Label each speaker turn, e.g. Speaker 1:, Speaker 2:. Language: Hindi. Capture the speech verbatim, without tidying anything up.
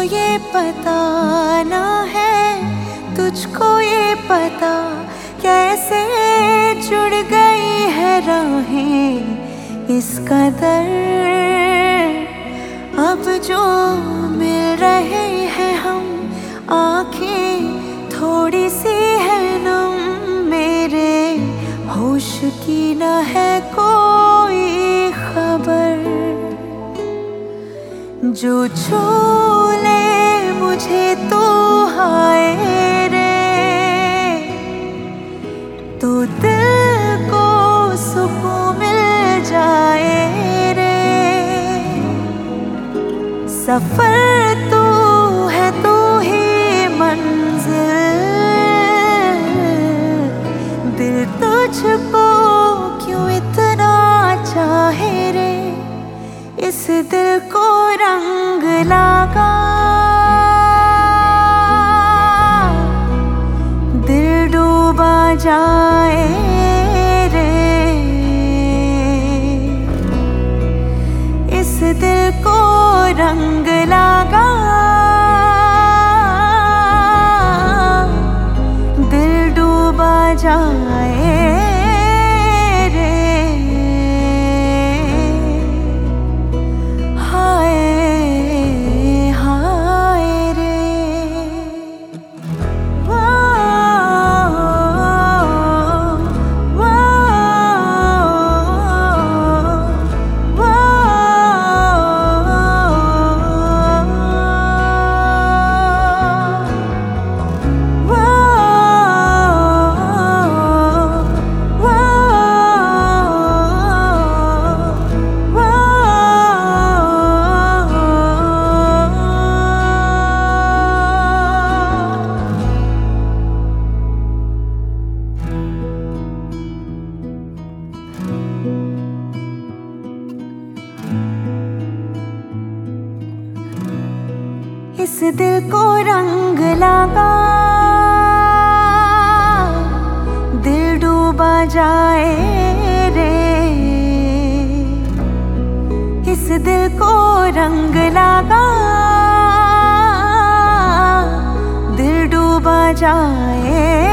Speaker 1: ये पता ना है, तुझको ये पता कैसे जुड़ गई है राहें इस कदर। अब जो मिल रहे हैं हम, आंखें थोड़ी सी है नम, मेरे होश की न है कोई खबर। जो छू ले मुझे तो हाय रे, तो दिल को सुकून मिल जाए रे। सफर तू है तू ही मंजिल, दिल तुझको क्यों इतना चाहे रे। इस दिल को रंग लगा, दिल डूबा जाए रे। इस दिल को रंग लगा, दिल डूबा जाए। इस दिल को रंग लगा, दिल डूबा जाए रे। इस दिल को रंग लगा, दिल डूबा जाए।